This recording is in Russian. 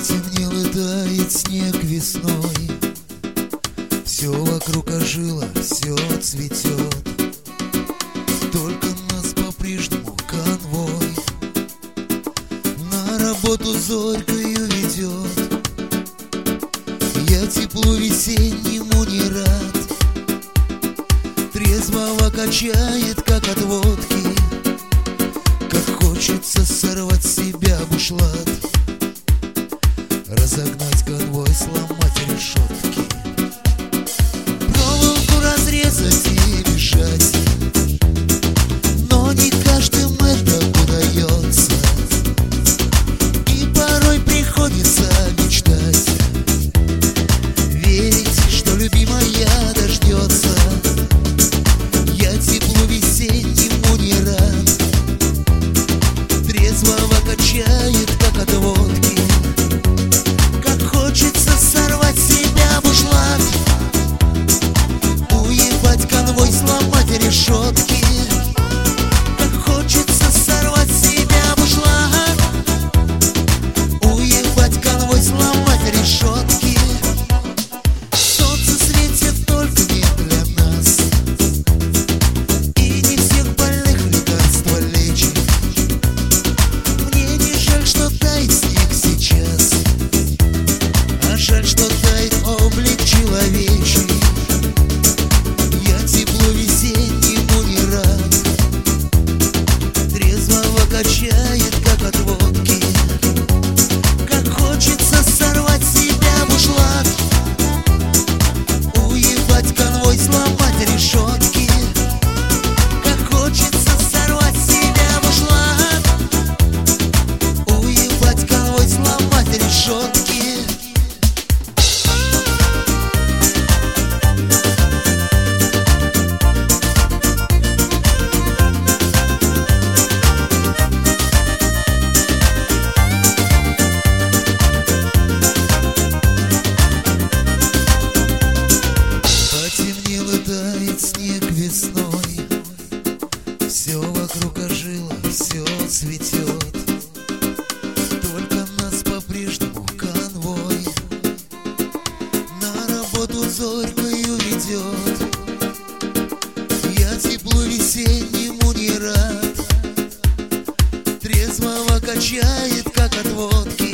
Потемнел и тает снег весной, все вокруг ожило, все цветет, только нас по-прежнему конвой на работу зорькою ведет. Я теплу весеннему не рад, трезвого качает, как от водки, как хочется сорвать с себя бушлат, разогнать конвой, сломать решетки, проволоку разрезать и бежать. Но не каждым это удается, и порой приходится мечтать, верить, что любимая дождется. Я теплу весеннему не рад, трезвого качает, как от водки, как хочется сорвать с себя бушлат, уебать конвой, сломать решетки, как хочется сорвать с себя бушлат, уебать конвой, сломать решетки. Солнце светит только не для нас, и не всех больных лекарства лечит. Мне не жаль, что тает снег сейчас, а жаль, что тает облик человечий. Я теплу весеннему не рад, трезвого качает, как от водки, как хочется сорвать с себя бушлат, уебать конвой, сломать решетки, как хочется сорвать с себя бушлат, уебать конвой, сломать решетки. Потемнел и тает снег весной, все вокруг ожило, все цветет, только нас по-прежнему конвой на работу зорькою ведет. Я теплу весеннему не рад, трезвого качает, как от водки,